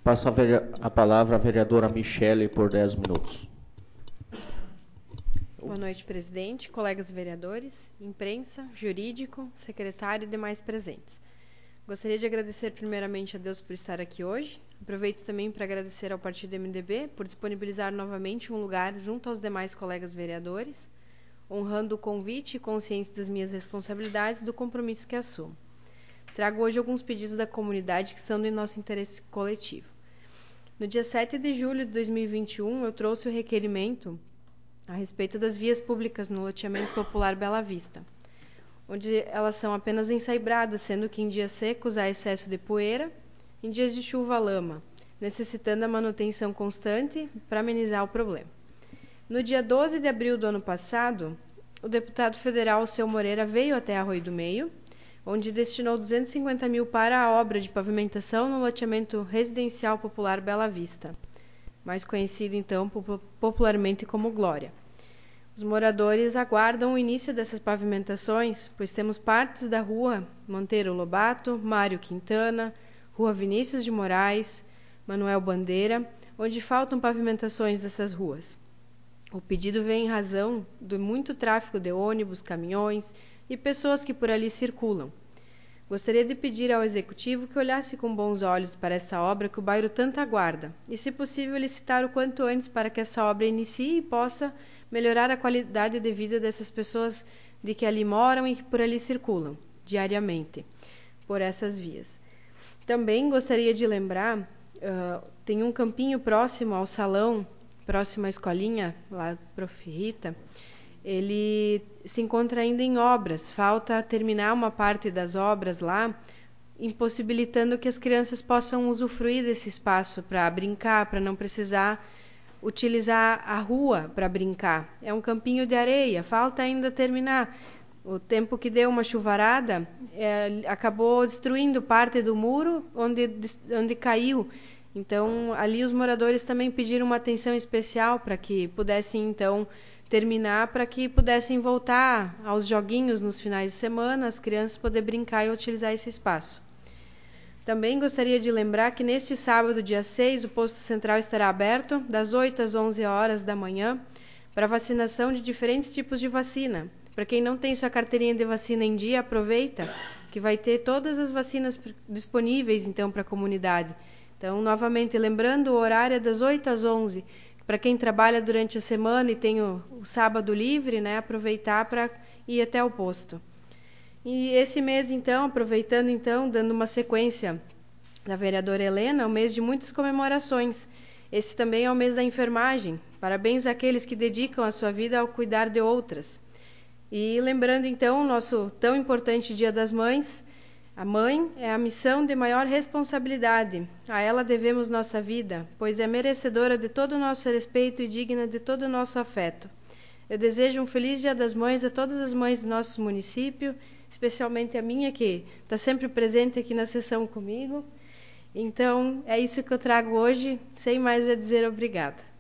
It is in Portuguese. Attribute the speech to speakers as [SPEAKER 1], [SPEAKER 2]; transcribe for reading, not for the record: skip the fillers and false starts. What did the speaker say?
[SPEAKER 1] Passo a palavra à vereadora Michele por 10 minutos.
[SPEAKER 2] Boa noite, presidente, colegas vereadores, imprensa, jurídico, secretário e demais presentes. Gostaria de agradecer primeiramente a Deus por estar aqui hoje. Aproveito também para agradecer ao Partido MDB por disponibilizar novamente um lugar junto aos demais colegas vereadores, honrando o convite e consciente das minhas responsabilidades e do compromisso que assumo. Trago hoje alguns pedidos da comunidade que são do nosso interesse coletivo. No dia 7 de julho de 2021, eu trouxe o requerimento a respeito das vias públicas no loteamento popular Bela Vista, onde elas são apenas ensaibradas, sendo que em dias secos há excesso de poeira, em dias de chuva lama, necessitando a manutenção constante para amenizar o problema. No dia 12 de abril do ano passado, o deputado federal Seu Moreira veio até Arroio do Meio, onde destinou 250 mil para a obra de pavimentação no loteamento residencial popular Bela Vista, mais conhecido então popularmente como Glória. Os moradores aguardam o início dessas pavimentações, pois temos partes da rua Monteiro Lobato, Mário Quintana, Rua Vinícius de Moraes, Manuel Bandeira, onde faltam pavimentações dessas ruas. O pedido vem em razão do muito tráfego de ônibus, caminhões e pessoas que por ali circulam. Gostaria de pedir ao Executivo que olhasse com bons olhos para essa obra que o bairro tanto aguarda, e se possível licitar o quanto antes para que essa obra inicie e possa melhorar a qualidade de vida dessas pessoas de que ali moram e que por ali circulam diariamente por essas vias. Também gostaria de lembrar, tem um campinho próximo ao salão, próximo à escolinha, lá Prof. Rita, ele se encontra ainda em obras, falta terminar uma parte das obras lá, impossibilitando que as crianças possam usufruir desse espaço para brincar, para não precisar utilizar a rua para brincar. É um campinho de areia, falta ainda terminar. O tempo que deu uma chuvarada acabou destruindo parte do muro onde caiu. Então, ali os moradores também pediram uma atenção especial para que pudessem, então, terminar, para que pudessem voltar aos joguinhos nos finais de semana, as crianças poderem brincar e utilizar esse espaço. Também gostaria de lembrar que neste sábado, dia 6, o posto central estará aberto das 8 às 11 horas da manhã para vacinação de diferentes tipos de vacina. Para quem não tem sua carteirinha de vacina em dia, aproveita que vai ter todas as vacinas disponíveis então para a comunidade. Então, novamente, lembrando, o horário é das 8 às 11. Para quem trabalha durante a semana e tem o sábado livre, né, aproveitar para ir até o posto. E esse mês, então, aproveitando, então, dando uma sequência da vereadora Helena, é um mês de muitas comemorações. Esse também é o mês da enfermagem. Parabéns àqueles que dedicam a sua vida ao cuidar de outras. E lembrando, então, o nosso tão importante Dia das Mães. A mãe é a missão de maior responsabilidade. A ela devemos nossa vida, pois é merecedora de todo o nosso respeito e digna de todo o nosso afeto. Eu desejo um feliz Dia das Mães a todas as mães do nosso município, especialmente a minha, que está sempre presente aqui na sessão comigo. Então, é isso que eu trago hoje. Sem mais a dizer, obrigada.